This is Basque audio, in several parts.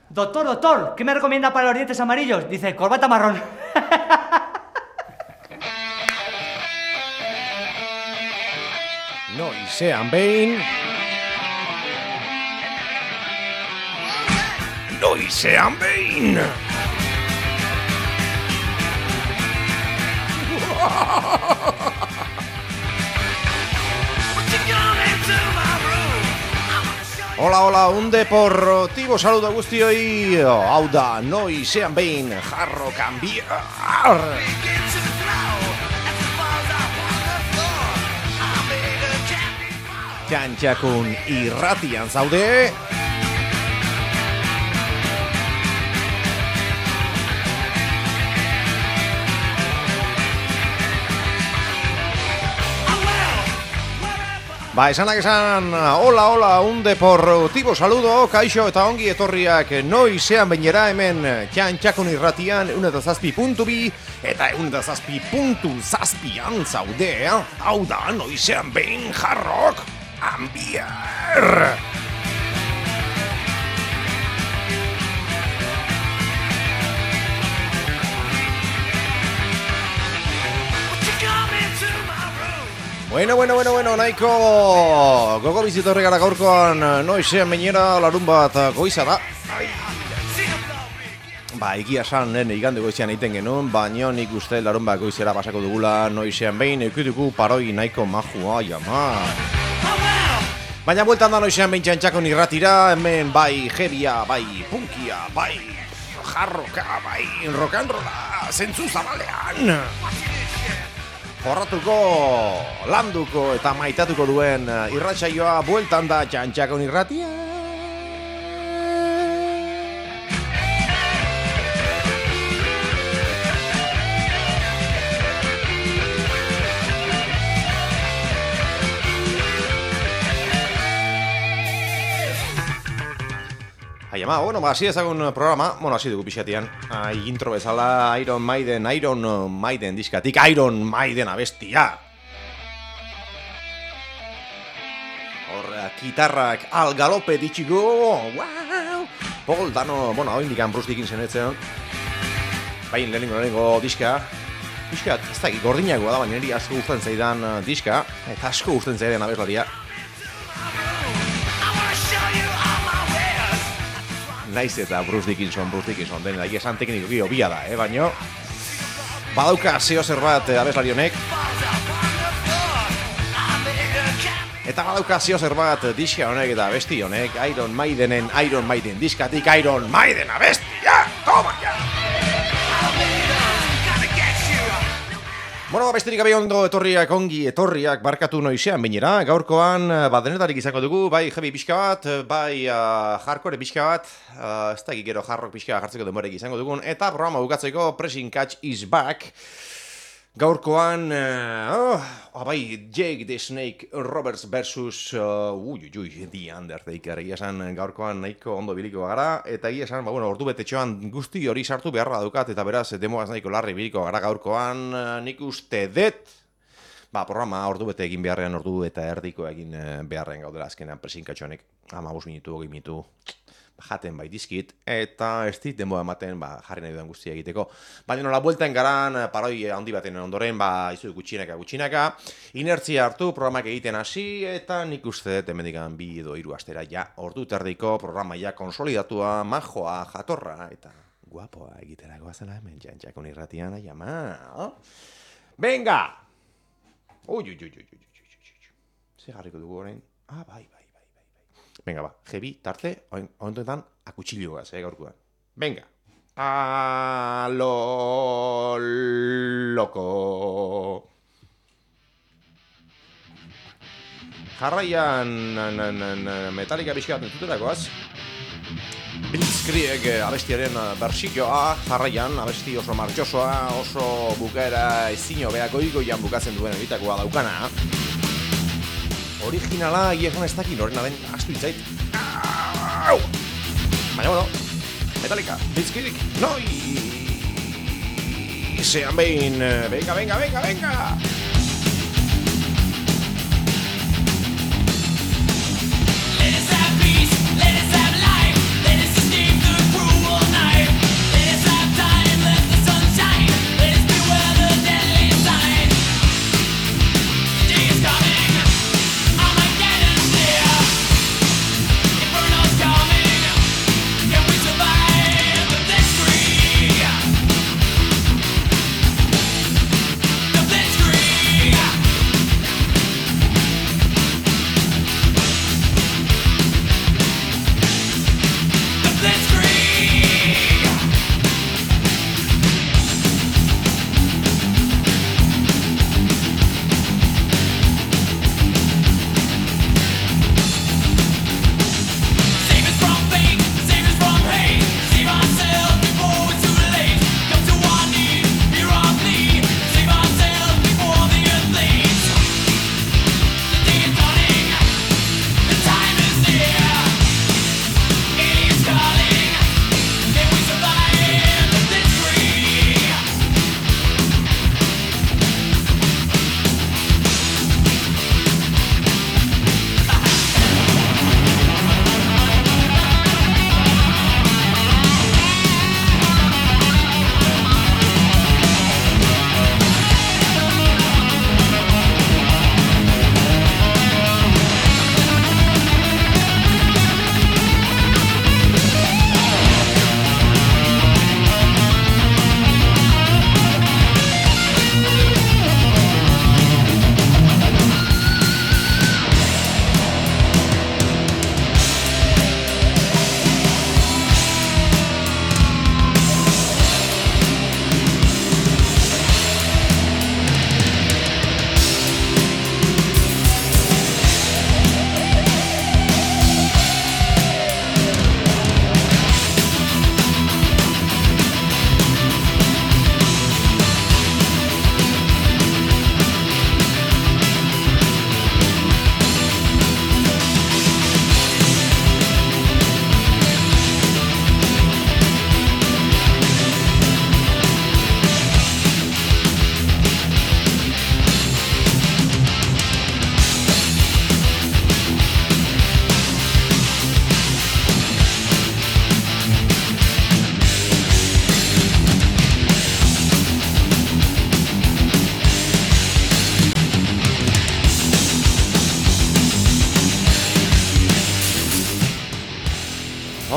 Doctor, ¿qué me recomienda para los dientes amarillos? Dice, corbata marrón. Noizean behin. Noizean behin. Hola, un deportivo saludo a guztioi. Hau da, noizean behin, jarro kanbiar. Txantxakun irratian zaude. Esanak esan, hola, un deportivo saludo, kaixo eta ongi etorriak noizean behinera hemen Txantxakun irratian 107.2 eta 107.7an zaude, hau da noizean behin jarrok anbiar. Bueno, nahiko gogo bizitorri gara gaurkoan noizean behinera larun bat goiza da. Egia esan, igande goizean egiten genuen, baina nik uste larun bat goizera pasako dugula noizean behin ekutuko paroi nahiko majua, jama. Baina bueltan da noizean behin Txantxakun irratira, hemen bai jeria, bai punkia, bai jarroka, bai rock'n'rolla, zentzu zabalean. Jorratuko, landuko eta maitatuko duen irratsaioa bueltan da Txantxakun irratia. Hasi ezagun programa, hasi dugu pixatian. Intro bezala Iron Maiden diskatik, Iron Maiden abestia. Horra, gitarrak al galope ditxigo, wow! Paul Dano, hau indikan Bruce Dickinson etzen. Lehenengo diska. Diska, ez da, gordinagoa da, baina niri asko gusten zaidan diska. Eta asko gusten zaidan abeslaria. Naiz eta Bruce Dickinson den egia esan teknikoki hobia da, baina badauka zeo zer bat abeslari honek. Eta badauka zeo zer bat diska honek eta abesti honek, Iron Maiden diskatik Iron Maiden abestia! Toma ya! Besterik gabe ondo ongi etorriak barkatu noizean bainera. Gaurkoan denetarik izango dugu, bai heavy pixka bat, bai hardcore pixka bat, ez da gero hardrock pixka bat jartzeko denborek izango dugun, eta programa bukatzeko Pressing Catch is back. Gaurkoan, Jake the Snake Roberts versus The Undertaker. Egia esan gaurkoan nahiko ondo biliko gara, eta egia esan, ordu betetxoan guzti hori sartu beharra daukat, eta beraz, demoaz nahiko larri biliko gara gaurkoan, nik uste dut, programa ordu bete egin beharrean, ordu eta erdiko egin beharrean gaudela azkenean Pressing Catch honek, 15 minutu, 20 minutu, jaten bai dizkit, eta ez dit denboa ematen jarri nahi duen guztia egiteko. Baina nola bueltan garan, paroi handi baten ondoren, izu gutxinaka, inertzia hartu, programak egiten hasi, eta nik uste dut emendikan 2 edo 3 astera ja, ordu terdiko programa ja konsolidatua, majoa, jatorra, eta guapoa egiterako azela hemen Txantxakun irratian, aiama. Venga! Ze garriko dugu orain? Bai. Venga, jebi, tarte, ointoetan akutxilioaz, gaurkoan. Venga. A lo loco. Jarraian Metallica pixka bat entzuterakoaz. Blitzkrieg abestiaren bersikioa, jarraian abesti oso martxosoa, oso bukaera ezin hobea goigoian bukatzen duen egitakoa daukana. Originala, iegan ez dakin horrena den, astu itzait. Baina, Metallica, Blitzkrieg, noizean behin, venga! Let us have peace, let us have life, let us escape the cruel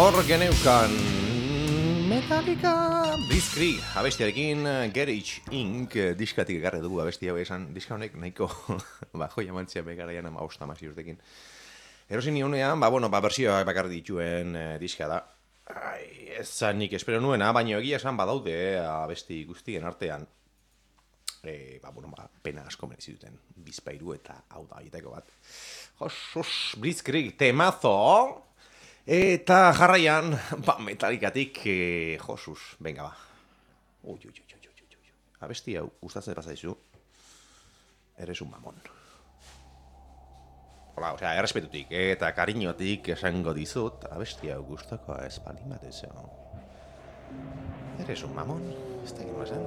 Hor geneukan Metallica Blitzkrieg abestiarekin Garage Inc. Diskatik ekarri dugu abesti hau esan. Diska honek nahiko joia mantzia begaraian 15 urtekin. Erosin nionean, bersioak bakarri dituen diska da. Ez zan nik espero nuena, baina egia esan badaude abesti guztien artean. Pena asko merezi duten bizpairu eta hau da aietako bat. Josus, Blitzkrieg temazo! Eta jarraian, Metallicatik, Josus, venga ba. Abesti hau, gustatzen pasaizu, eres un mamon. Hola, errespetutik eta kariñotik esango dizut, abesti hau gustako ez balin bat ez. Eres un mamon, ez da egin mazan.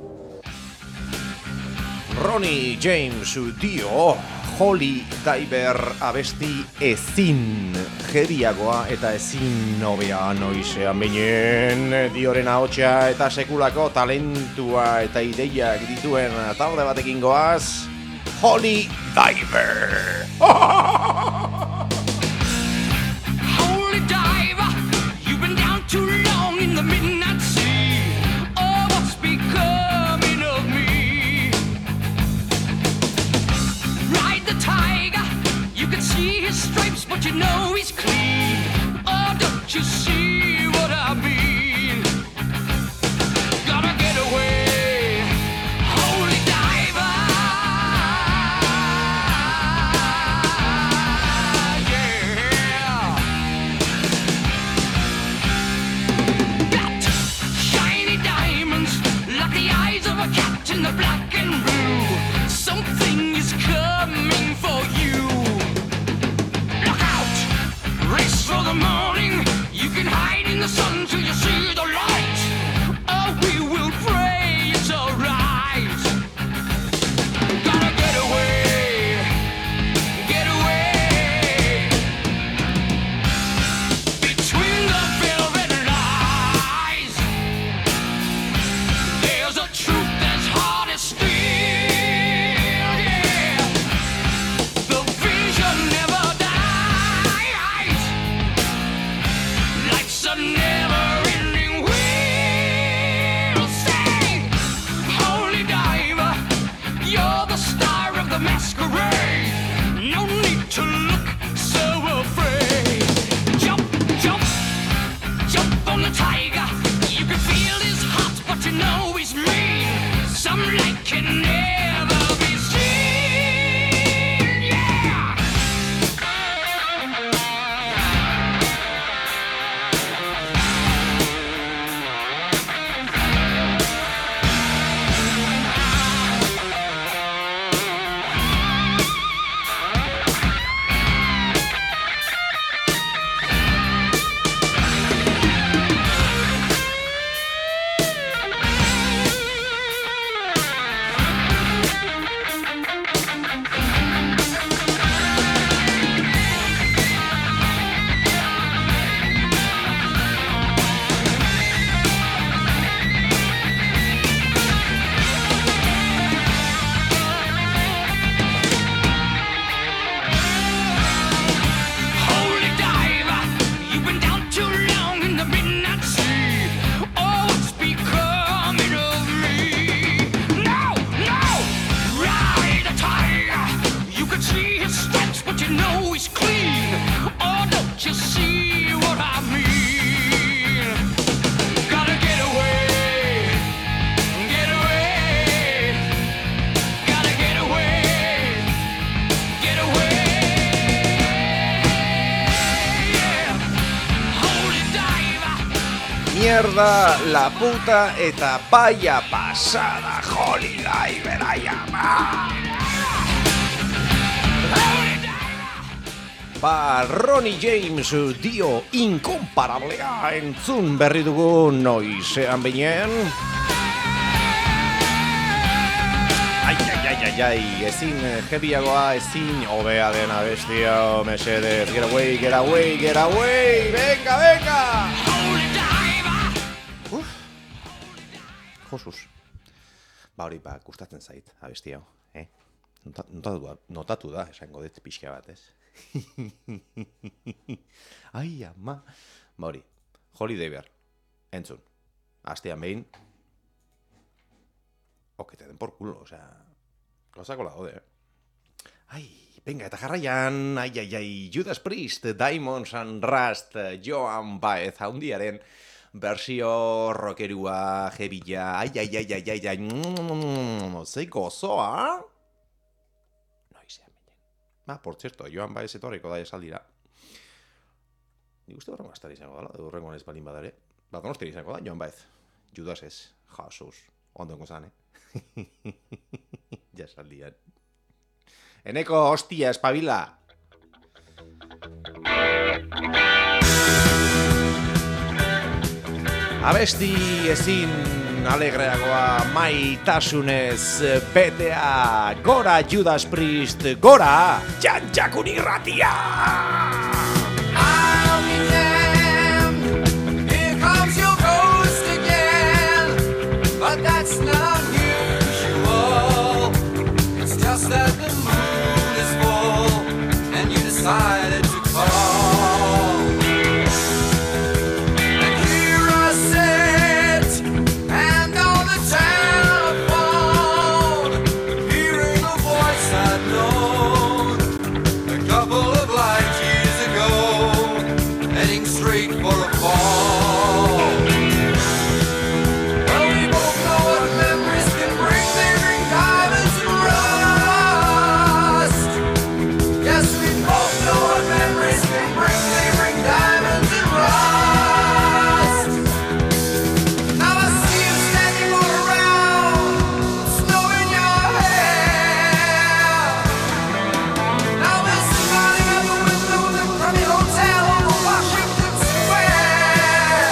Ronnie James Dio, Holy Diver abesti ezin jeriagoa eta ezin nobea noizean binen Dioren ahotsa eta sekulako talentua eta ideiak dituen talde batekin goaz, Holy Diver! Holy diver, you've been down too long in the midnight sea. Oh, what's becoming of me? Ride the tiger, you can see his stripes, but you know he's clean. Oh, don't you see what I mean? Gotta get away, holy diver. In the black and blue, something is coming for you. Look out, race for the morning. You can hide in the sun till you see the light. Oh, we will pray it's alright. Gotta get away, get away. Between the velvet lies, there's a truth that's hard as steel, yeah. The vision never dies. Life's a never-ending wheel. Say, holy diver, you're the star of the masquerade. No need to look so afraid. Jump, jump, jump on the tiger. You can feel his heart, but you know he's mean. Some light can never be seen, yeah. Holy diver, you've been down too long in the midnight sea. Oh, what's becoming of me? No, no, ride the tiger. You can see his stripes, but you know he's clean. Oh, don't you see what I mean? Gotta get away, get away. Gotta get away, get away. Holy diver. Mierda, la puta eta vaya pasada, Holy Diver, ai ama! Ronnie James Dio inkomparablea entzun berri dugu noizean binen. Ai, ezin jebiagoa, ezin hobea den abestia, mesedez, get away, get away, get away, venga, venga! Holy diver. Josus. Hori, gustatzen zait, abesti hau, Notatu da, esango dut pixka bat, ez? Ai, ama, hori, Holiday Bear, entzun, astean behin, okete den por culo, osea, gauzako la daude, Ai, venga, eta jarraian, Judas Priest, Diamonds and Rust, Joan Baez, haundiaren versio rockerua, jebila, zei gozoa? Noizean minen. Por cierto, Joan Baez etorriko da esaldira. Nik uste horrengo astari izango dala, horrengo espalin badare. Donostiri izango da, Joan Baez. Judas ez, Jesus, ondongo zan, Ja esaldian. Eneko, hostia, espabila! Abesti ezin alegreagoa maitasunez betea. Gora Judas Priest, gora Txantxakun irratia! I'll be damned, here comes your ghost again. But that's not usual. It's just that the moon is full and you decided to call. And here I sit and on the telephone, hearing a voice I'd known a couple of light years ago, heading straight for a fall. Well, we both know what memories can bring. They bring diamonds and rust. Yes, we both know what memories can bring. They bring diamonds and rust. Now I see you standing all around, snow in your hair. Now we're smiling out the window of the crummy hotel on Washington Square.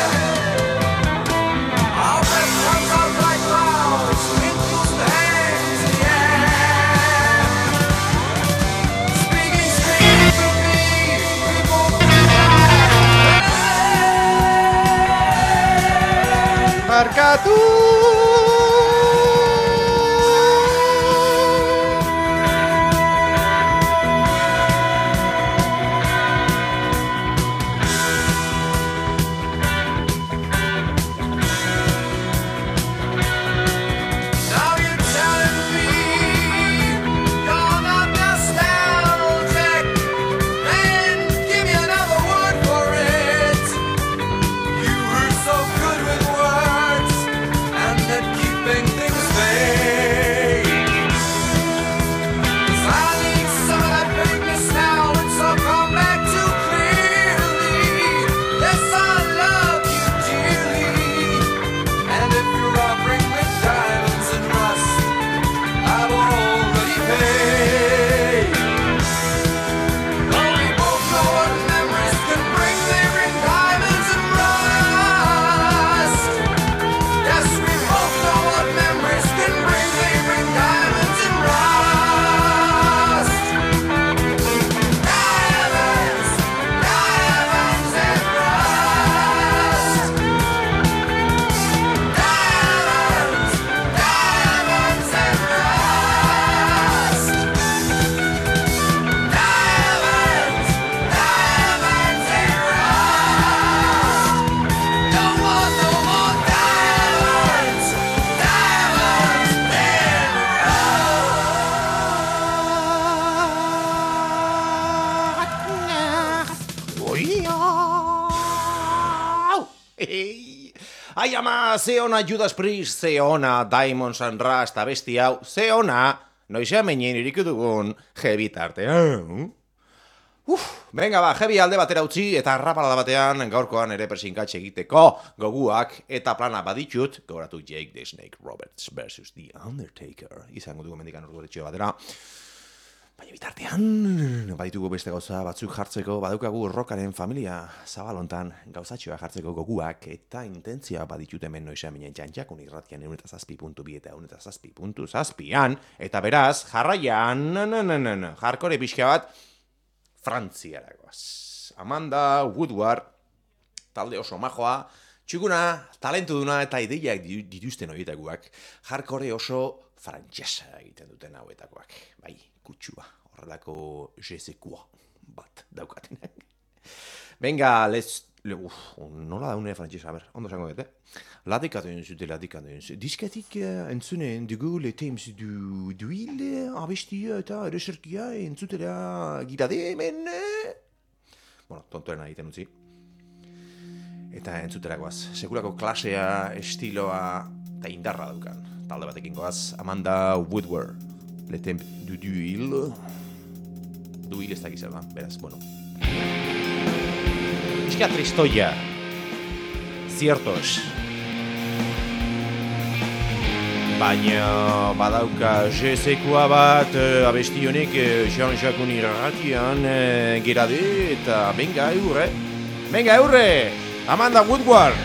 Our breath comes out like clouds, wrinkles and hangs in the air. Speaking straight to me, we both Markatu! Now you're telling me you're not nostalgic. Then give me another word for it. You were so good with words and at keeping things vague. 'Cause I need some of that vagueness now, and so come back too clearly. Yes, I love you dearly. And if you're offering me diamonds and rust, I've already paid. Well, we both know what memories can bring. They bring diamonds and rust. Yes, we both know what memories can bring. They bring diamonds and rust. Diamonds, diamonds and rust. Diamonds, diamonds and rust. Diamonds, diamonds and rust. No more diamonds, diamonds Ai ama, ze ona Judas Priest, ze ona Diamonds and Rust, abesti hau, ze ona, noizean meinen iriku dugun jebi tartean. Venga ba, jebi alde batera utzi eta rapalada batean gaurkoan ere persinkatxe egiteko goguak eta plana baditut, gogoratu Jake the Snake Roberts versus The Undertaker, izango dugu mendikan orduretxeo batera. Baina bitartean, baditugu beste gauza batzuk jartzeko, badaukagu rockaren familia zabalontan gauzatxoa jartzeko goguak eta intentzia baditut hemen noiza minen Txantxakun irratian 107.2 eta 107.7an, eta beraz, jarraian, jarkore pixka bat, Frantziaragoaz. Amanda Woodward, talde oso majoa, txukuna, talentuduna eta ideiak dituzten horietakoak, jarkore oso frantsesa egiten duten hauetakoak. Bai, kutsua, horrelako je sais quoi bat daukatenak. Venga, let's Nola daune frantzesa, ondo zango dut, La Décadence de la Décadence. Diskatik entzunen dugu Le Temps du Hil, abestia eta ereserkia entzutera girade hemen. Bueno, tontoena egiten utzi. Eta entzuterakoaz, sekulako klasea, estiloa eta indarra daukan. Talde batekin goaz, Amanda Woodward. Le Temps du Hil. Du Hil ez dakiz da, beraz, bueno. Pixka tristoia. Ziertos. Baina badauka jezekoa bat abesti honek Jean-Jacques irratian gerade eta benga eurre. Benga eurre! Amanda Woodward!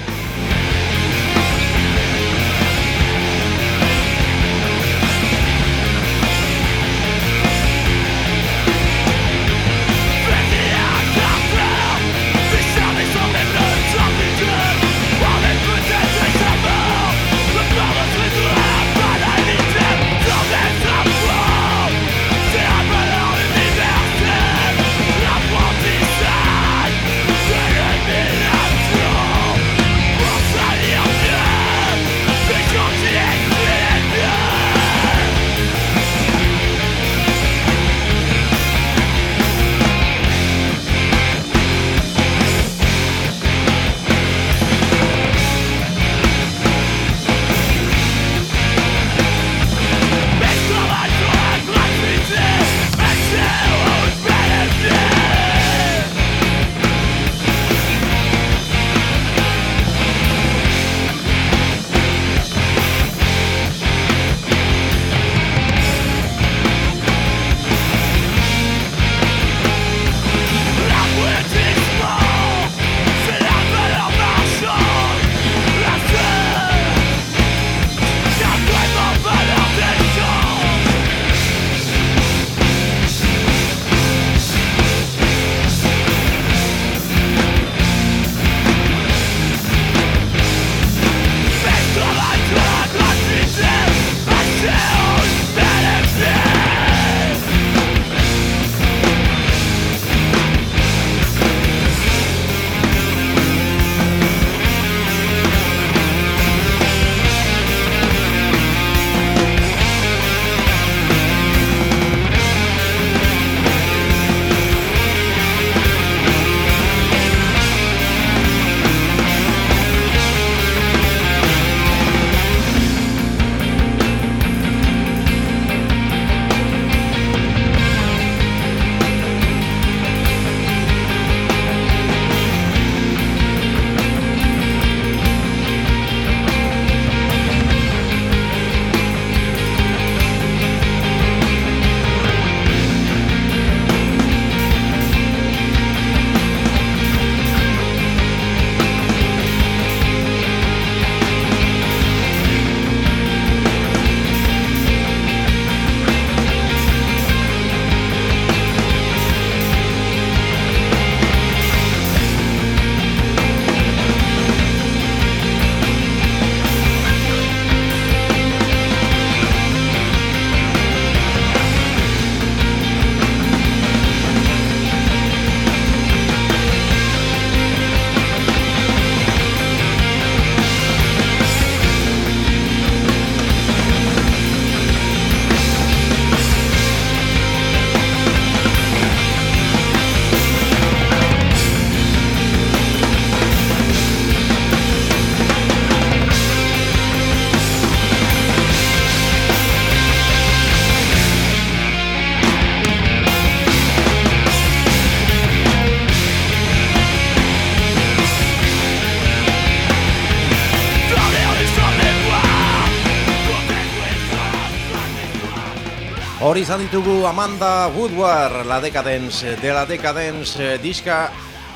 Hori izan ditugu Amanda Woodward, La Décadence de la Décadence, diska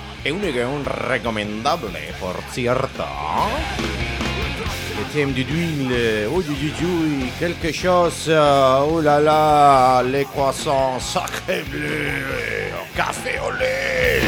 egun recomendable, por cierto. Le thème du d'huile, quelque chose, oh là là, les croissants sacré bleu, café au lait.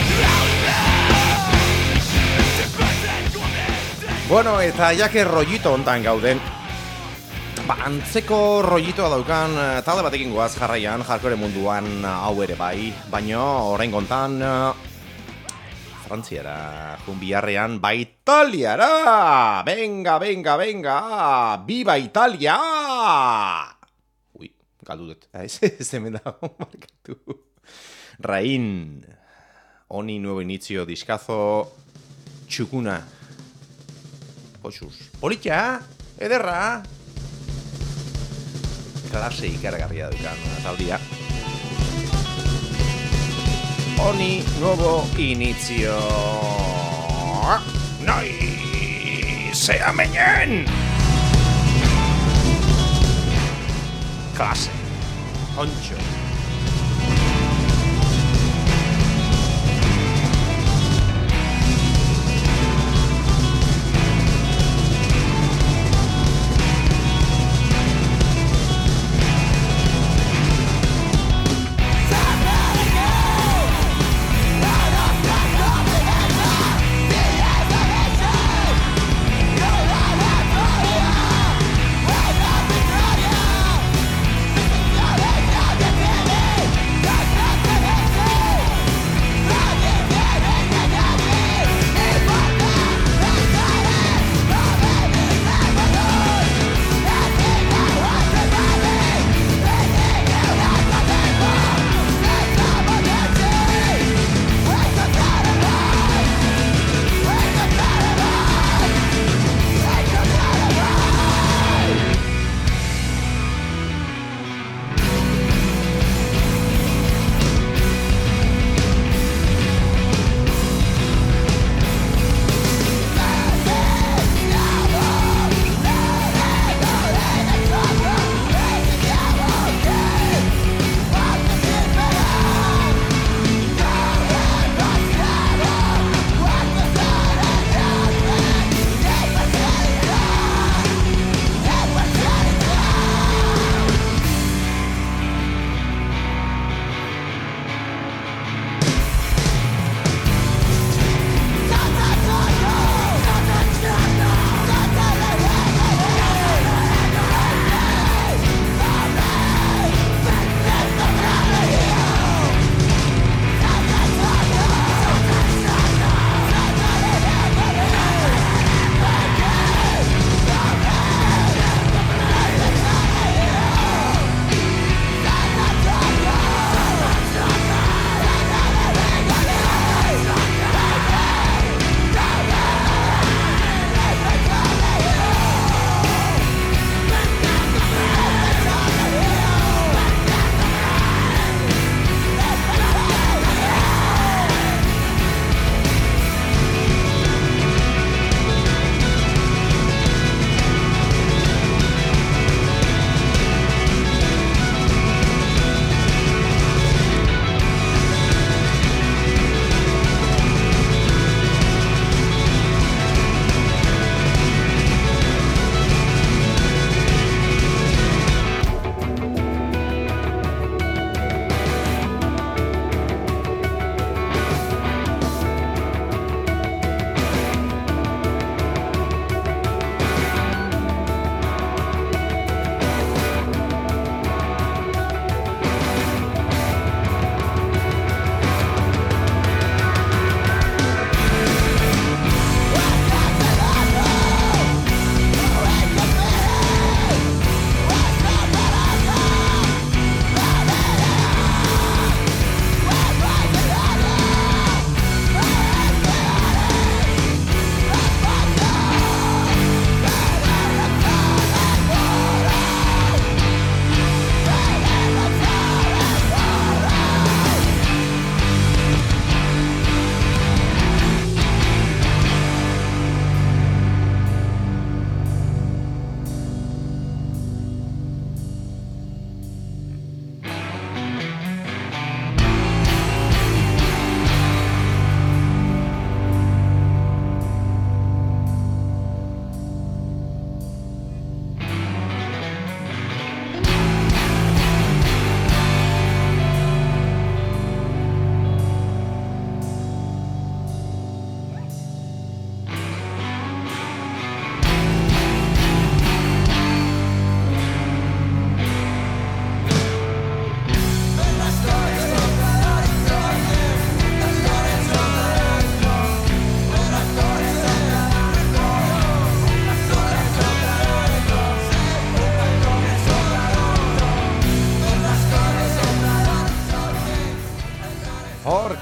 Bueno, eta jake rollito hontan gauden. Antzeko rollitoa daukan talde batekin goaz jarraian, hardcore munduan hau ere bai, baina orain gontan Frantziara, jun biharrean, ba Italiara! Venga, venga, venga! Viva Italia! Ui, galdu dut. Ez hemen dago, markatu. Rain, Oni nuevo inicio, diskazo, txukuna. Poxuz, politia, ederra. Klase ikaragarria dukan, taldia. Oni nuevo inicio. Noi, sea meñen. Klase, oncho. Yeah.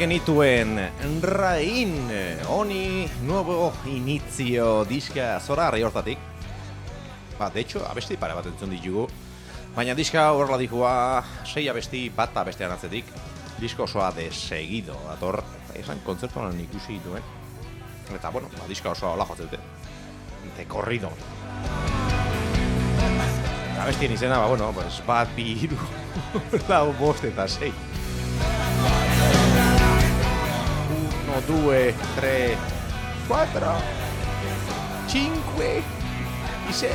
genituen Rain, honi nuevo inizio diska zora arri hortatik. De hecho, abesti pare bat entzun ditugu. Baina diska horrela dihua 6 abesti bat abestean atzetik. Disko osoa de seguido dator. Esan kontzertuan ikusi dituen. Eta, bueno, diska osoa hola jotzen dute. De corrido. Abestien izena, bueno, pues bat, bi, hiru, lau, bost eta 6. 1, 2, 3, 4, 5 y 6.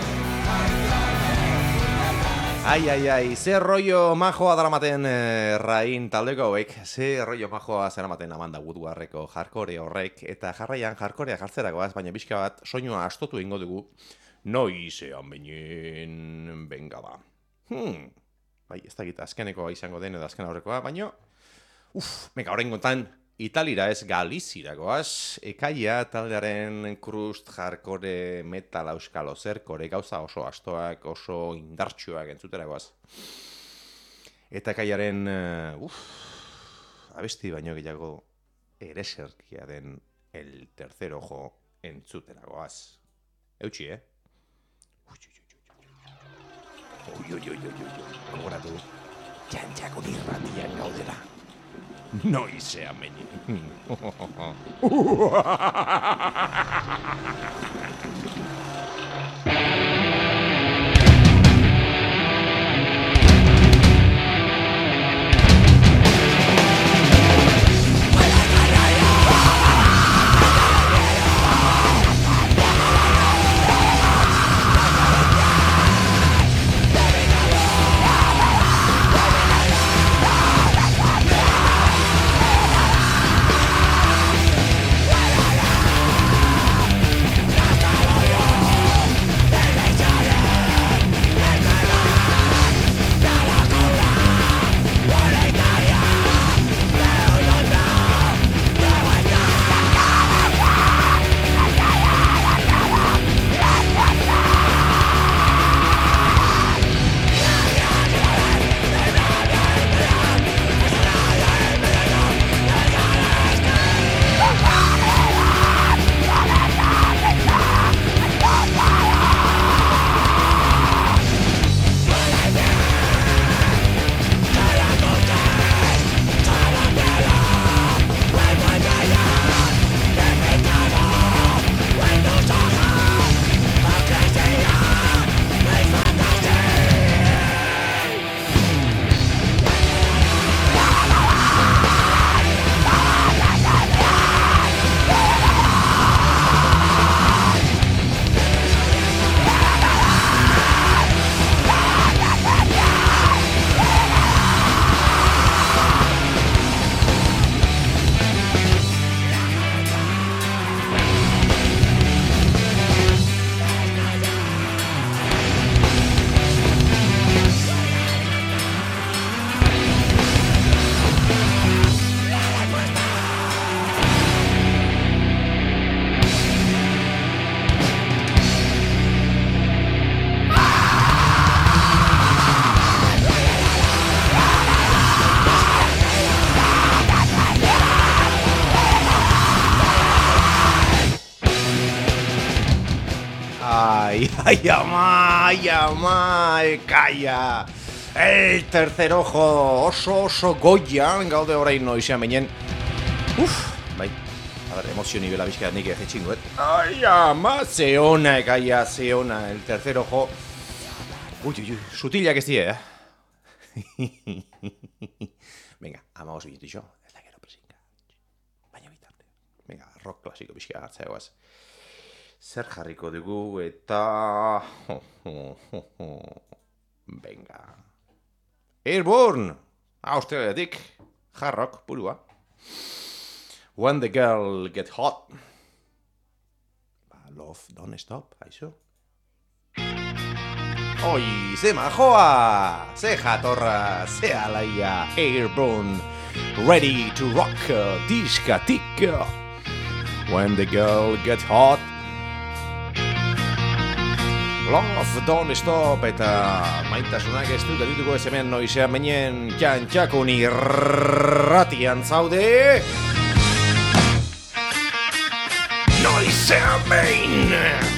Ai, ze rollo majoa daramaten Rain taldeko hauek, ze rollo majoa zeramaten Amanda Woodwardeko hardcore horrek, eta jarraian hardcorea jartzerakoaz, baina pixka bat soinua astotu egingo dugu, noizean beinen benga ba. Bai, ez dakit azkeneko izango den edo azken aurrekoa, baina, mega horrein gontan, Italira ez Galizirakoaz, ekaia taldearen krust hardcore metal euskal ozerkore gauza oso astoak, oso indartsuak entzuterakoaz. Eta ekaiaren, abesti baino gehiago ereserkia den El Tercer Ojo entzuterakoaz. Eutxi, Gogoratu, txantxako irratian gaudela. Noizean behin. Ai, ama, ekaia. El Tercer Ojo, oso goian, gaude orain noizean beinen. Bai, emozio nivela bizka nik etxingoet. Ai, ama, zeona, ekaia, zeona, El Tercer Ojo. Ui, sutilak ez die, Venga, ama oso bitixo, ez da gero presinka. Baina bitarte. Venga, rock klasiko bizka hartzeagoaz. Zer jarriko dugu eta... Venga. Airborne! Australiatik. Hard rock, purua. When the girl get hot. Love don't stop, aizu. Oi, ze majoa! Ze jatorra, ze alaia. Airborne. Ready to rock, diskatik. When the girl get hot. Love Don't Stop eta maitasunak ez du geldituko ez hemen noizean menien txantxakun irratian zaude. Noizean behin!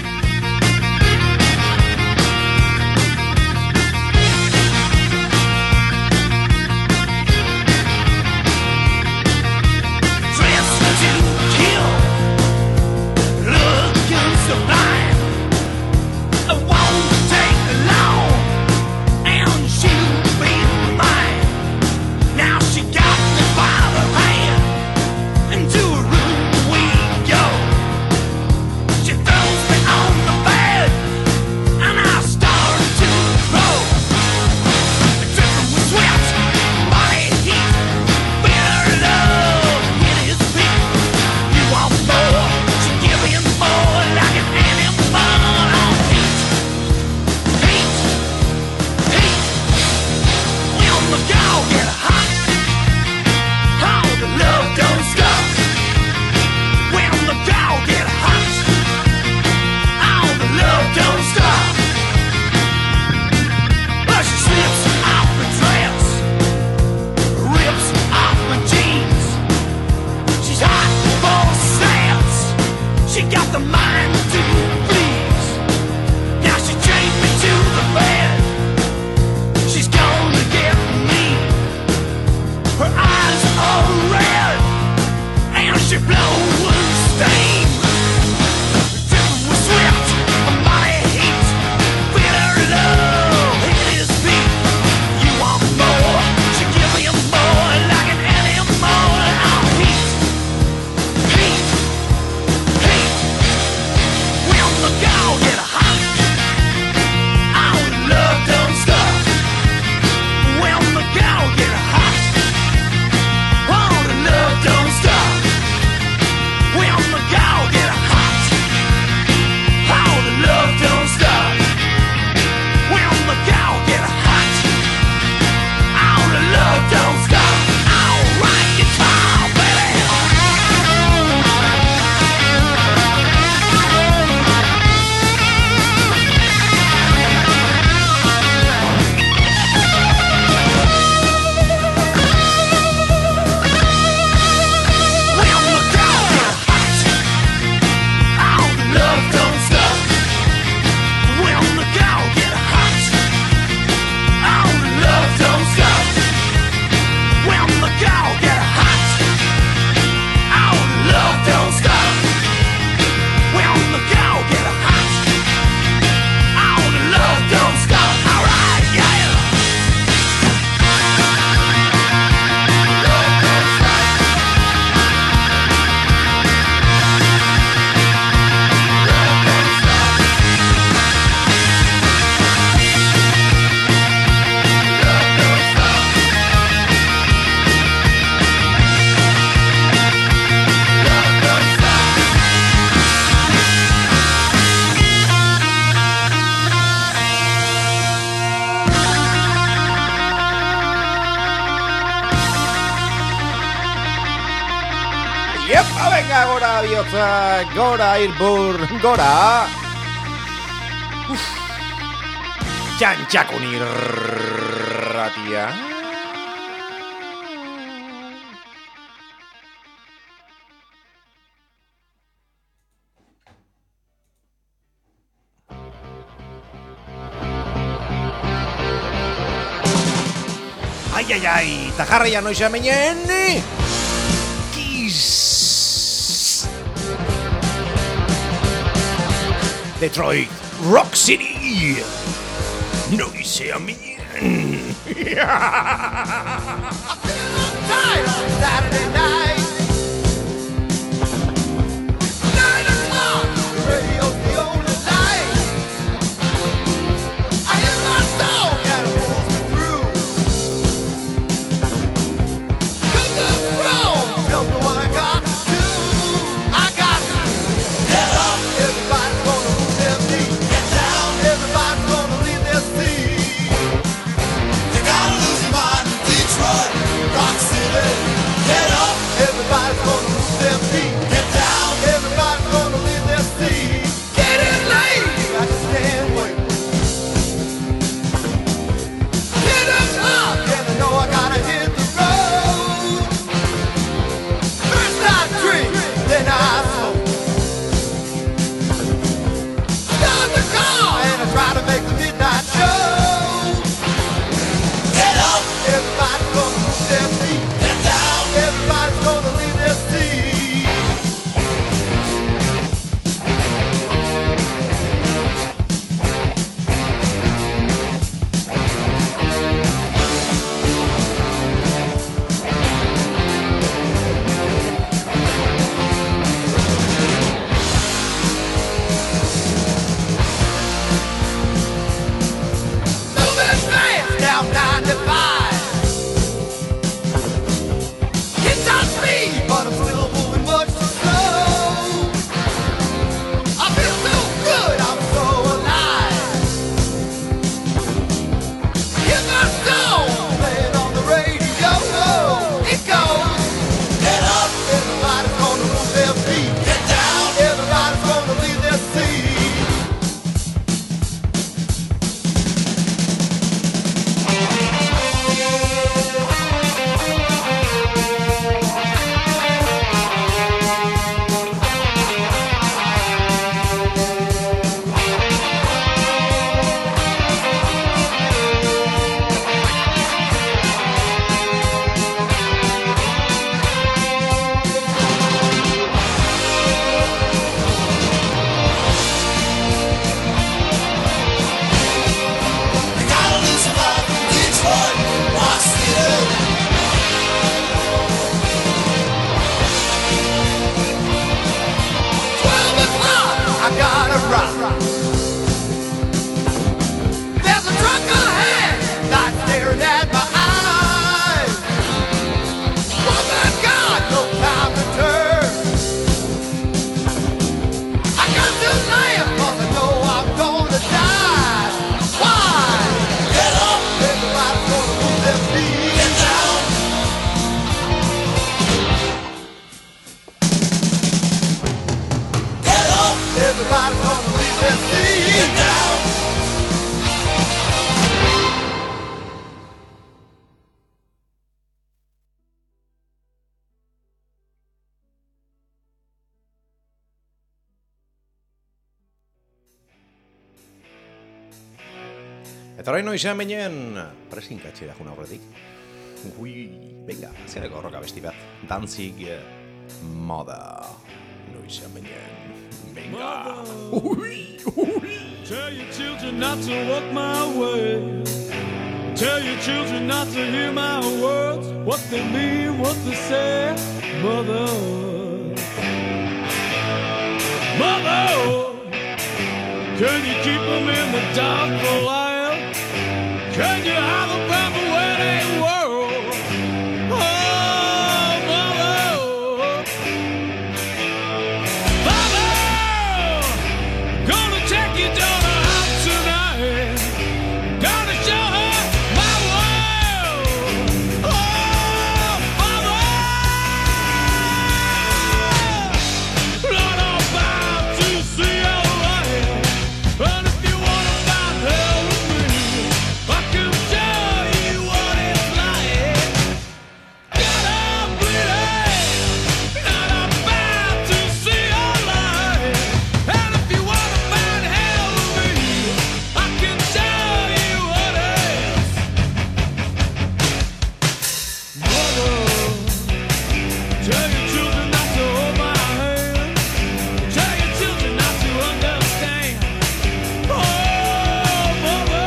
Gora bihotza, gora irbur, gora Txantxakun irratia. Ai, eta jarraia noiz amenen Detroit Rock City noize amenen I feel tired on Saturday night. 9 o'clock, the radio's the only light. I hear my song and it pulls me through. Cook up wrong, tell me what I got to do. I got to get up, everybody's gonna move their feet. Get down, everybody's gonna leave their seat. You gotta lose your mind, Detroit, Rock City. Get up. Eta orain izan beinen, preskin katxera juna horretik. Ui, venga, zeneko horroka besti bat. Danzig Mother. Izan beinen, venga. Ui. Tell your children not to walk my way. Tell your children not to hear my words. What they mean, what they say. Mother, Mother, can you keep them in the dark for a while? Can you hide them from the wedding world? Oh, Mother, Mother, gonna take your daughter out tonight. Gonna show her my world. Oh, Mother, not about to see your light. And if you wanna find hell with me, I can tell you what it's like. Gotta bleed, not about to see your light. And if you wanna find hell with me, I can tell you what it is. Mother, tell your children not to hold my hand. Tell your children not to understand. Oh, Mother,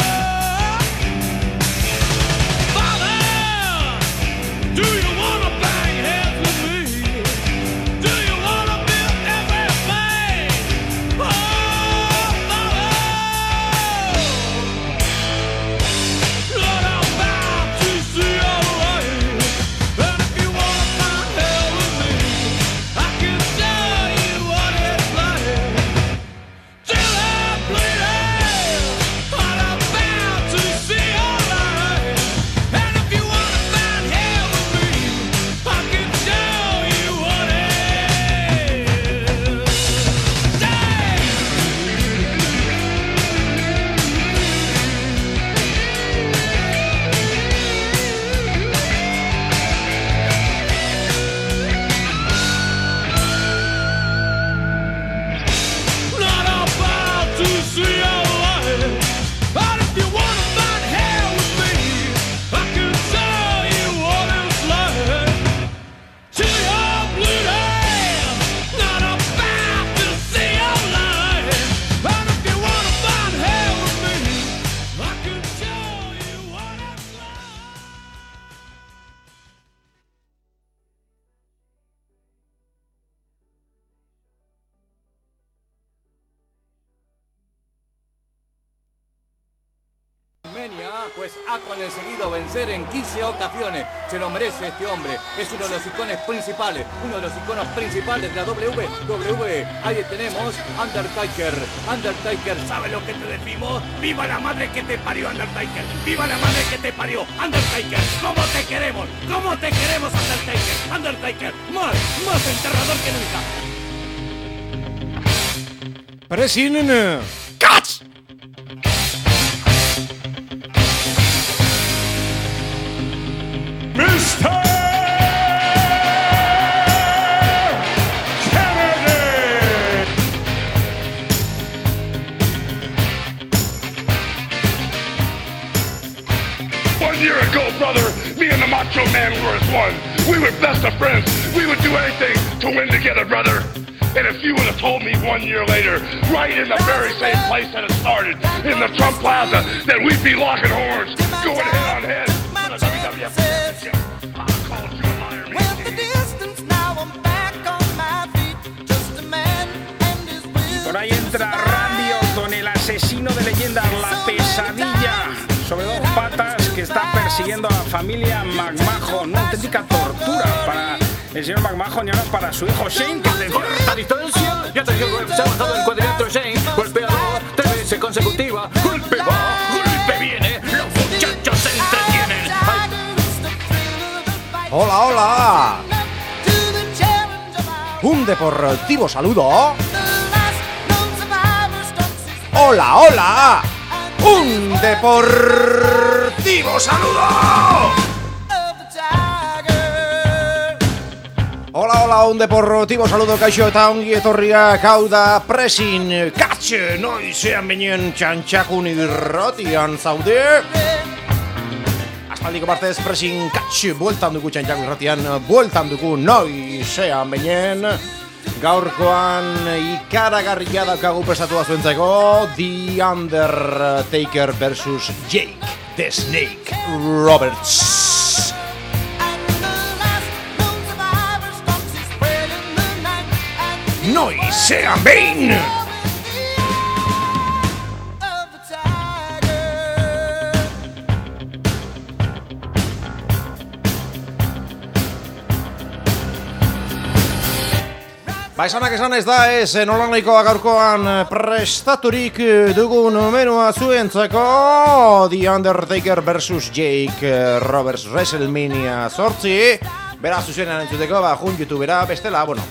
Father, do you wanna bang heads with me? Do you wanna build everything? Oh, Mother, not about to see your light. And if you wanna find hell with me, I can tell you what it's like. Till I'm bleeding, not about to see your light. And if you wanna find hell with me, I can tell you what it is. Not about to see your light. But if you wanna find hell with me, I can tell you what it's like. Till you're bleeding, not about to see your light. But if you wanna find hell with me, I can tell you what it's like. Menia, pues ha conseguido vencer en 15 ocasiones. Se lo merece este hombre. Es uno de los iconos principales. Uno de los iconos principales de la WWE. Ahí tenemos Undertaker. Undertaker, ¿sabe lo que te decimos? ¡Viva la madre que te parió, Undertaker! ¡Viva la madre que te parió, Undertaker! ¿Cómo te queremos? ¿Cómo te queremos, Undertaker? Undertaker, más enterrador que nunca. Pressin Cats! Year ago, brother, me and the Macho Man were as one. We were best of friends. We would do anything to win together, brother. And if you would have told me 1 year later, right in the very same place that it started, in the Trump Plaza, that we'd be locking horns, going head on head for the WWF Championship, I'd have called you a liar, man. Por ahí entra Randy Orton, el asesino de leyendas, la pesadilla sobre dos patas que está persiguiendo a la familia McMahon. Una auténtica tortura para el señor McMahon y ahora para su hijo Shane, que Con esta distancia, ya te digo, se ha bajado el cuadrilátero Shane. Golpeador, 3 veces consecutiva. Golpe va, golpe viene. Los muchachos se entretienen. Hola, hola. Un deportivo saludo. Hola, hola. Un deportivo saludo. Hola, hola, un deportivo saludo kaixo eta ongi etorriak hau da Pressing Catch, noizean binen txantxakun irratian zaude. Aspaldiko partez Pressing Catch, bueltan dugu txantxakun irratian, bueltan dugu noizean binen. Gaurkoan ikaragarria daukagu prestatua zuentzako, The Undertaker vs. Jake the Snake Roberts. Noizean behin! Esanak esan ez da ez nolan nahikoa gaurkoan prestaturik dugun menua zuentzako The Undertaker vs. Jake Roberts WrestleMania 8. Beraz zuzenean entzuteko, jun YouTubera bestela, bueno.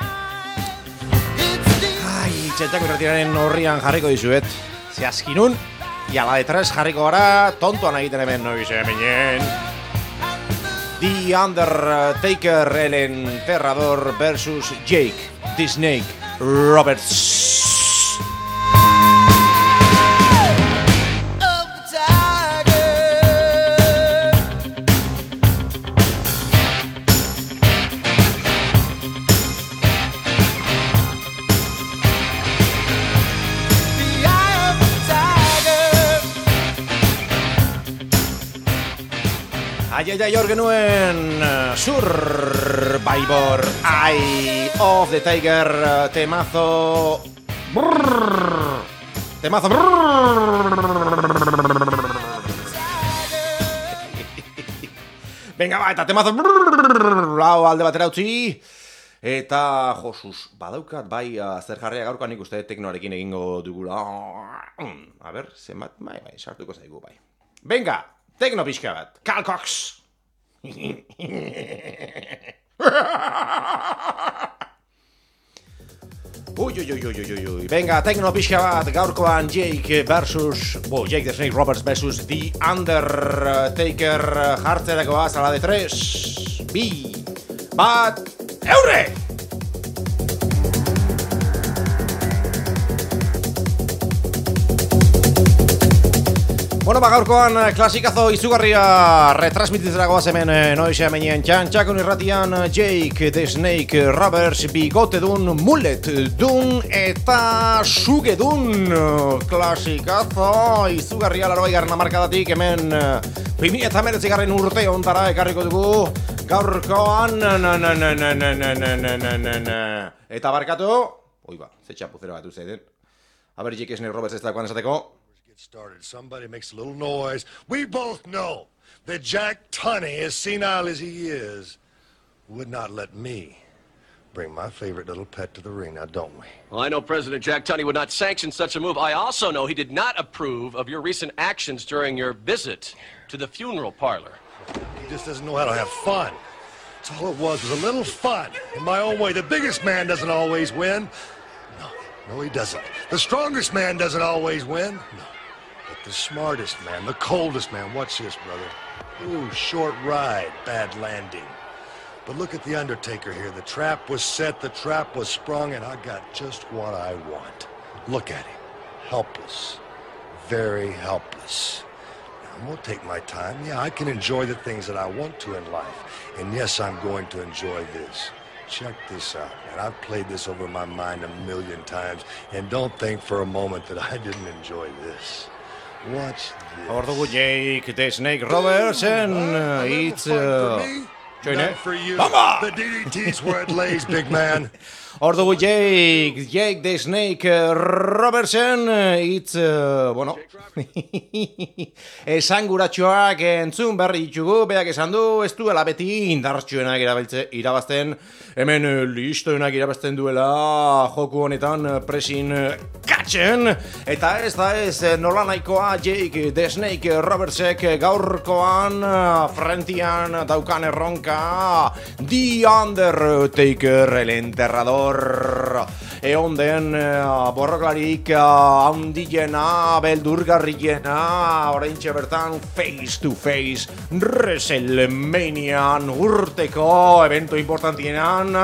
Txantxako irratiraren horrian jarriko dizuet zehazkinun, ala de tres jarriko gara, tontoan egiten hemen noize minen. The Undertaker, el enterrador vs. Jake the Snake Roberts. Aiaiai hor genuen Survivor Eye of the Tiger, temazo temazo venga ba, eta temazo lau alde batera utzi. Eta Josus, badaukat bai zer jarria gaurkoan nik uste teknoarekin egingo dugula. A ber, zenbat, bai, sartuko zaigu bai. Venga, tekno pixka bat, Carl Cox. Uy. Venga, tekno pixka bat, gaurkoan Jake vs. Jake the Snake Roberts vs. The Undertaker jartzerakoa sala de 3, 2, 1, eure! Bueno, gaurkoan klasikazo izugarria retransmititzerakoa hemen noize hemenien txantxakun irratian Jake the Snake Roberts bigote dun, mullet dun eta suge dun klasikazo izugarria 80garren hamarkadatik hemen 2019 urte ontara ekarriko dugu gaurkoan eta barkatu oiba, ze txapuzero bat uzaiten a ber Jake Snake Roberts ez dagoan esateko. Started. Somebody makes a little noise. We both know that Jack Tunney, as senile as he is, would not let me bring my favorite little pet to the ring, now don't we? Well, I know President Jack Tunney would not sanction such a move. I also know he did not approve of your recent actions during your visit to the funeral parlor. He just doesn't know how to have fun. That's all it was a little fun. In my own way, the biggest man doesn't always win. No, he doesn't. The strongest man doesn't always win. No. The smartest man, the coldest man. Watch this, brother. Ooh, short ride, bad landing. But look at the Undertaker here. The trap was set, the trap was sprung, and I got just what I want. Look at him. Helpless. Very helpless. Now, I'm going to take my time. Yeah, I can enjoy the things that I want to in life. And yes, I'm going to enjoy this. Check this out, man. I've played this over my mind 1,000,000 times, and don't think for a moment that I didn't enjoy this. Watch this. Hor dugu Jake the Snake Roberts it's Not for you. The DDT's where it lays, big man. Hor dugu Jake the Snake Robertsen it's bueno esanguratxoak entzun berri ditugu, beak esan du ez duela beti indartsuenak irabazten, hemen listoenak irabazten duela joku honetan Pressing jokatzen, eta ez da ez nola nahikoa Jake The Snake Robertsek gaurkoan frentian daukan erronka The Undertaker, el enterrador. Egon den borroklarik handiena, beldurgarriena, oraintxe bertan face to face WrestleManian urteko evento importantienan.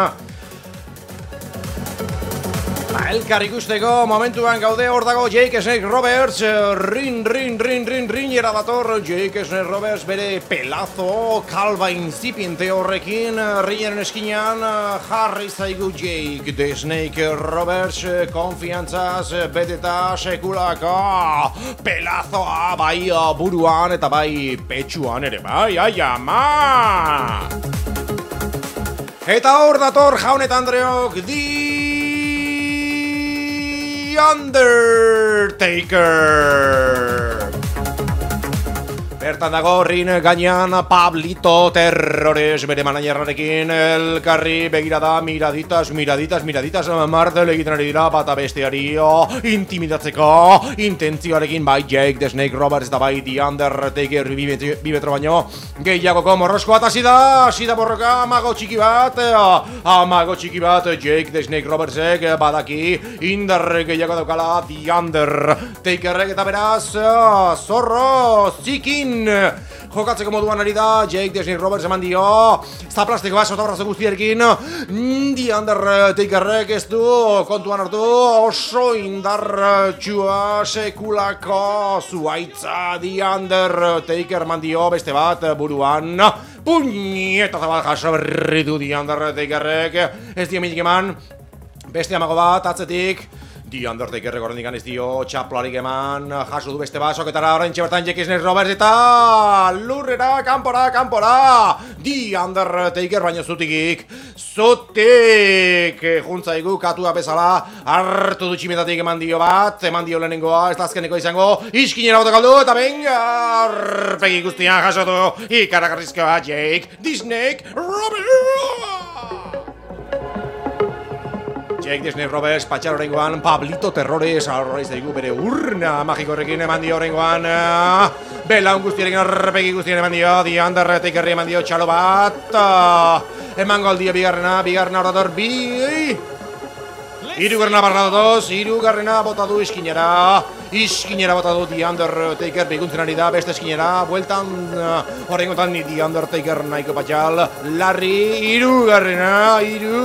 Elkar ikusteko momentuan gaude, hor dago Jake Snake Roberts, rin eradator Jake Snake Roberts bere pelazo kalba incipiente horrekin ringen eskinean jarri zaigu Jake The Snake Roberts konfiantzaz beteta sekulako pelazoa bai buruan eta bai petxuan ere bai, ai ama! Eta hor dator Jaunet Andreok Undertaker. Bertan dago rin gainean Pablito Terrores bere managerrarekin elkarri begirada miraditas martel egiten ari dira bata besteari intimidatzeko intentzioarekin bai Jake The Snake Roberts eta bai The Undertaker bi metro baino gehiagoko morroskoa eta zida borroka amago txiki bat Jake The Snake Robertsek badaki indar gehiago daukala The Undertakerrek eta beraz zorro zikin jokatzeko moduan ari da Jake The Snake Roberts eman dio zaplastikoa sotabrazo guztierekin The Undertakerrek ez du kontuan hartu oso indartsua sekulako zuaitza The Undertaker eman dio beste bat buruan puñeta zabal jaso berri du The Undertakerrek ez dio minik eman beste amago bat atzetik The Undertakerrek horrendikan ez dio txaploarik eman, jaso du beste bat, soketara oraintxe bertan Jake Snake Roberts eta lurrera, kanpora, The Undertaker baino zutik, juntzaigu katua bezala, hartu du tximetatik eman dio bat, eman dio lehenengoa, ez da azkeneko izango, iskinera botak aldu, eta benga, arpegi guztian jaso du, ikaragarrizkoa Jake The Snake Roberts! Jake The Snake Roberts patxar horrengoan Pablito Terrores horreiz daigu bere urna magiko horrekin eman dio horrengoan belaun guztiarekin arpegi guztien eman dio The Undertakerri eman dio txalo bat emango aldia bigarrena horretor hirugarrena bota du iskinera bota du The Undertaker beguntzen ari da beste eskinera bueltan horrengotan The Undertaker nahiko patxal larri hirugarrena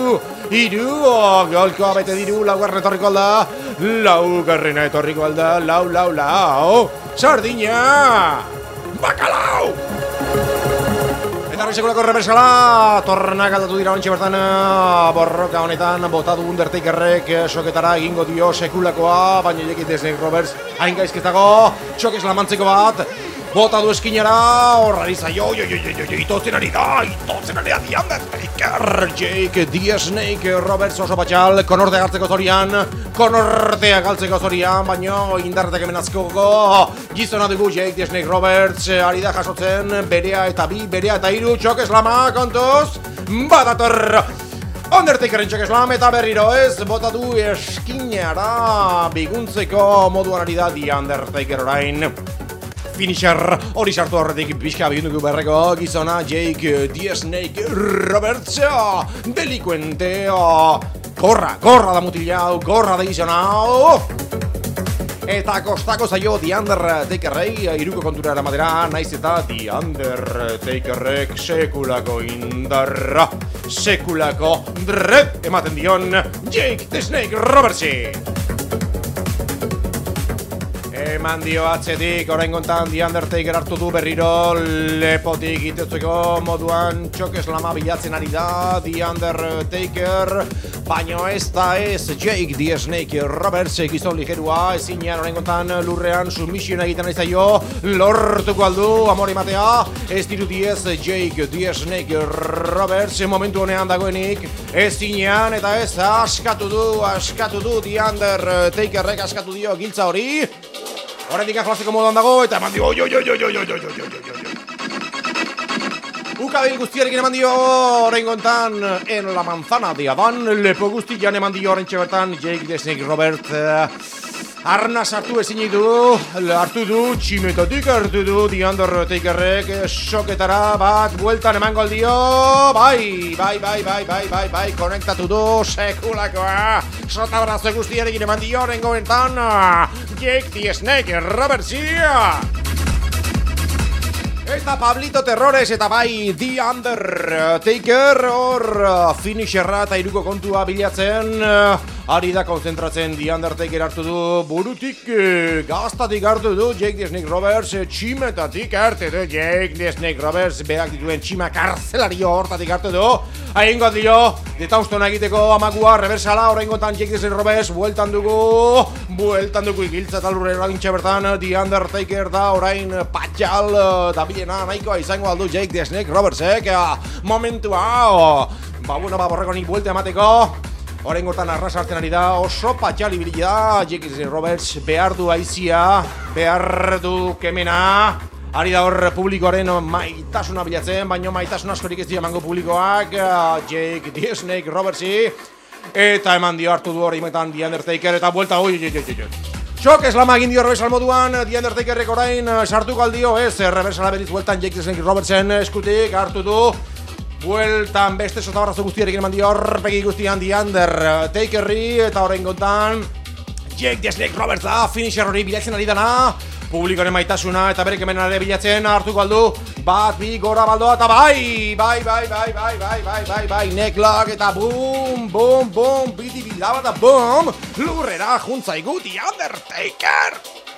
golkoa bete diru laugarrena etorriko alda lau sardina bakalau eta sekulako reversala tornak aldatu dira ontsi bertan borroka honetan bota du Undertakerrek soketara egingo dio sekulakoa baina Jake The Snake Roberts hain gaizketago txokes lamantzeko bat bota du eskinera horrari zaio itotzen ari da The Undertaker Jake The Snake Roberts oso patxal konortea galtzeko zorian baino indarretak hemen atzkoko gizona dugu Jake The Snake Roberts ari da jasotzen berea eta hiru txokes lama kontuz badator Undertakeren txokeslam eta berriro ez bota du eskinera biguntzeko moduan ari da The Undertaker orain finisher hori sartu horretik pixka bigunduko berreko gizona Jake The Snake Roberts delikuente gorra da mutilau, gorra da gizona eta kostako zaio The Undertakerrei iruko kontura eramatera naiz eta The Undertakerrek sekulako indarra sekulako drep ematen dion Jake The Snake Robertsi eman dio atzetik, orain gontan The Undertaker hartu du berriro lepotik itetzeko moduan txokes lama bilatzen ari da The Undertaker baino ez da ez Jake The Snake Roberts gizon ligerua ezinean orain gontan lurrean submission egiten ari zaio lortuko aldu amore matea ez dirudiez Jake The Snake Roberts momentu honean dagoenik ezinean eta ez askatu du The Undertakerrek askatu dio giltza hori horretik jolazteko moduan dago eta eman dio Ukabil guztiarekin eman dio oraingontan en la manzana de Adán, lepo guztian eman dio oraintxe bertan Jake the Snake Robert arnaz hartu ezin du, hartu du, tximetatik hartu du The Undertakerrek soketara bat bueltan emango aldio, bai, konektatu du sekulakoa, sotabrazo guztiarekin eman dio oraingontan Jake the Snake Robert zia. Eta Pablito Terrores eta bai The Undertaker hor finisherra eta iruko kontua bilatzen ari da konzentratzen. The Undertaker hartu du burutik, gaztatik hartu du Jake the Snake Roberts, tximetatik hartu du Jake the Snake Roberts, berak dituen txima karzelario hortatik hartu du. Aingo dio, de Townstone egiteko amagua, reversala, oraingotan Jake the Snake Roberts, bueltan dugu igiltza talurre eragintxe bertan, The Undertaker da orain patxal da bilena nahikoa izango aldu Jake the Snake Robertsek, momentua, borreko nik buelte emateko, oraingotan arras hartzen ari da, oso patxal ibili da, Jake the Snake Roberts behar du aizia, behar du kemena, ari da hor publikoaren maitasuna bilatzen, baino maitasun askorik ez dira emango publikoak Jake the Snake Robertsi, eta eman dio hartu du hori imetan The Undertaker, eta buelta, Txok eslama egin dio reversal moduan, The Undertakerrek orain sartu galdio, ez, reversala beriz bueltan Jake the Snake Robertsen eskutik hartu du, bueltan beste sotabarrazo guztiarekin eman dio horpegi guztian The Undertakerri, eta orain gontan Jake the Snake Roberts da, finisher hori bilatzen ari dana, publikoaren maitasuna eta bere kemenare bilatzen hartuko aldu, bat, bi, gora baldoa eta bai, neklak eta boom, biti bilaba eta boom, lurrera juntzaigu The Undertaker!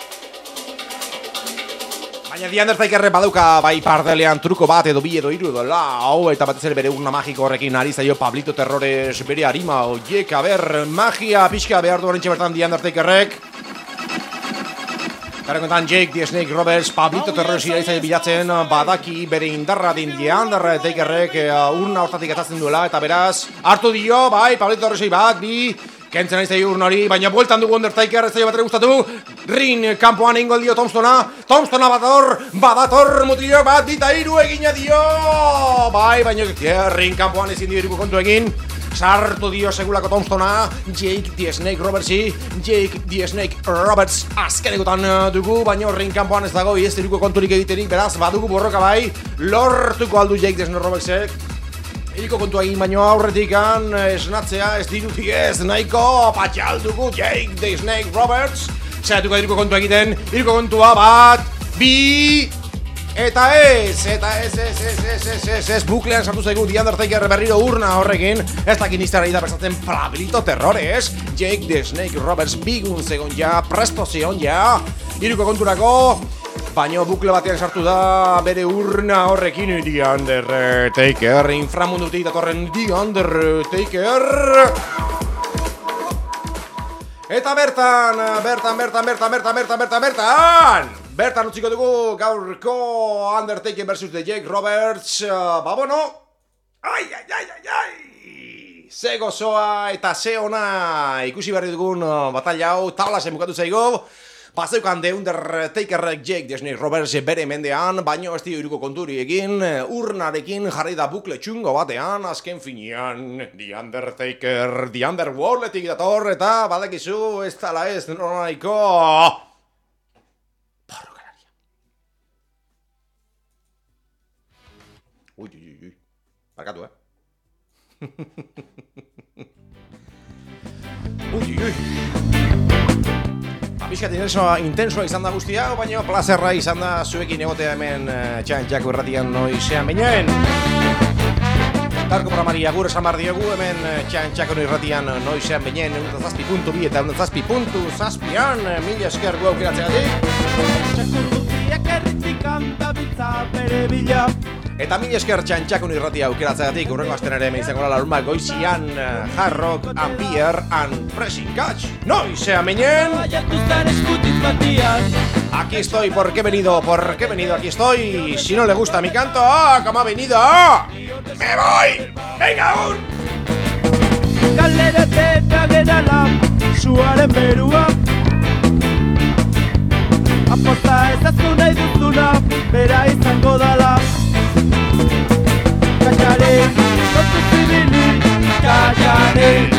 Baina The Undertaker baduka bai pardelean truko bat edo bi edo hiru edo lau, eta batez ere bere urna magiko horrekin ari zaio Pablito Terrores bere harima oiek, magia pixka behar du horrentxe bertan The Undertakerrek. Karekontan Jake the Snake Roberts, Pablito Terrores iraizai bilatzen, badaki bere indarra din The Undertakerrek urna hortatik atatzen duela, eta beraz, hartu dio, bai, Pablito Terroresei bat, bi, kentzen ari zaio urna hori, baina bueltan dugu Undertaker, ez zaio bat ere gustatu, ring kanpoan egingo dio Tombstona badator mutillo bat, bita iru egina dio, bai, baina ring kanpoan ezin dio iruko kontu egin, sartu dio segulako Tombstona, Jake the Snake Robertsi, Jake the Snake Roberts azkenekotan dugu, baina ring kanpoan ez dago ez iruko konturik egiterik, beraz, badugu borroka bai, lortuko aldu Jake the Snake Robertsek, iriko kontua egin baino aurretikan esnatzea ez dirutik ez nahiko patxal dugu Jake the Snake Roberts, zeratuko iriko kontua egiten, iriko kontua bat, bi... Eta ez, buklean sartu zaigu The Undertaker berriro urna horrekin, ez dakin iztara ida prestatzen Pablito Terrores, Jake the Snake Roberts bigun zegon ja, presto zegon ja, iruko konturako, baino bukle batean sartu da bere urna horrekin The Undertaker, inframundutik datorren The Undertaker. Eta bertan utziko dugu gaurko Undertaker vs. The Jake Roberts, ai, ze gozoa eta ze ona ikusi berri dugun batalla hau, tablasen bukatu zaigu, bazeukan The Undertakerrek Jake the Snake Roberts bere mendean, baino ez dio iruko konturi egin, urnarekin jarri da bukle txungo batean, azken finean The Undertaker, The Underworldetik dator, eta badakizu ez tala ez noraiko porrokalaria. Ui, barkatu, Ui. Bizkat intensoa izan da guztia, baina plazerra izan da zuekin egotea hemen txantxako erratian noizean binen. Tarko programari agur esan bar diogu hemen txantxako irratian noizean binen 107.2 eta 107.7an, mila esker gu aukeratzeatik. Txakur guztiak erritzik kanta bitza bere bila. Eta mila esker txantxakun irratia aukeratzeatik, urrengo asten ere izango da larunba goizian Hard Rock and Beer and Pressing Catch. Noizean binen. Aquí estoy, ¿por qué he venido? Aquí estoy. Si no le gusta mi canto, ¿cómo ha venido? ¡Me voy! ¡Venga, aún! Galeratzea gerala, suaren berua. Aposta ezazu nahi duzuna, bera izango dala. Hey,